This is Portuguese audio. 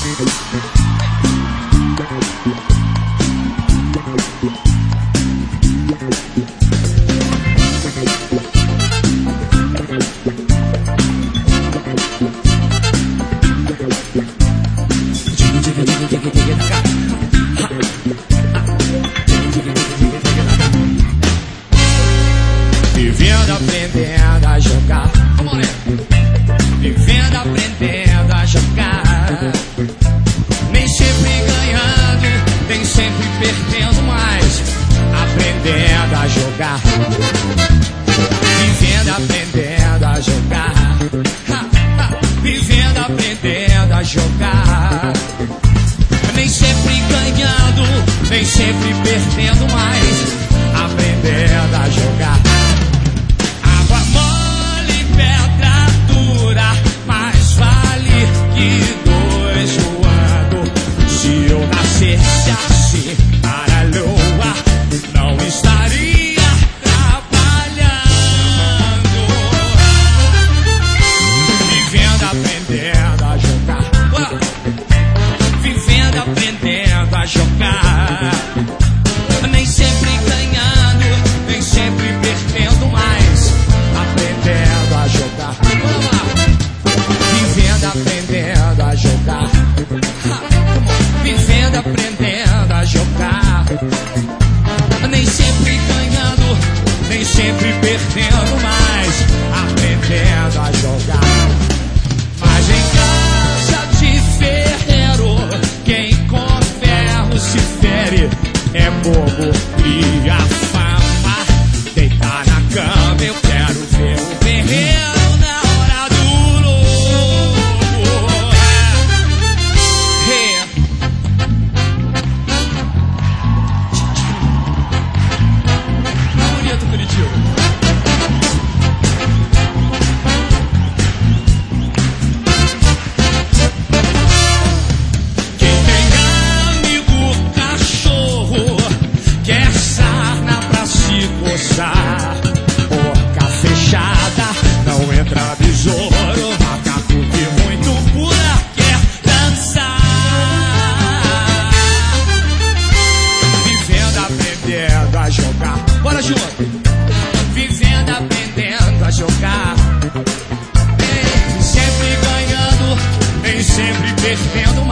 Vivendo, aprendendo a jogar. Vivendo, aprendendo a jogar. Nem sempre ganhando, nem sempre perdendo, mas aprendendo a jogar. Vivendo, aprendendo a jogar. Vivendo, aprendendo a jogar. Nem sempre ganhando, nem sempre perdendo, mas aprendendo a jogar. Água mole, pedra dura, mais vale que dois voando. Se eu nascesse assim para a lua, não estaria trabalhando. Vivendo, aprendendo a jogar. Vivendo, aprendendo a jogar. Nem sempre ganhando, nem sempre perdendo, mas aprendendo a jogar. Vamos lá. Vivendo, aprendendo a jogar. Vivendo, aprendendo a jogar. Nem sempre ganhando, nem sempre perdendo, mas aprendendo a jogar. Mas em casa de ferreiro, quem com ferro se fere é bobo, cria fama. Deitar na cama, eu quero ver o ferreiro na hora do lobo. Bonito, Curitiba. Boca fechada, não entra besouro. Macaco que muito pula quer dançar. Vivendo, aprendendo a jogar. Bora junto. Vivendo, aprendendo a jogar. Nem sempre ganhando, nem sempre perdendo,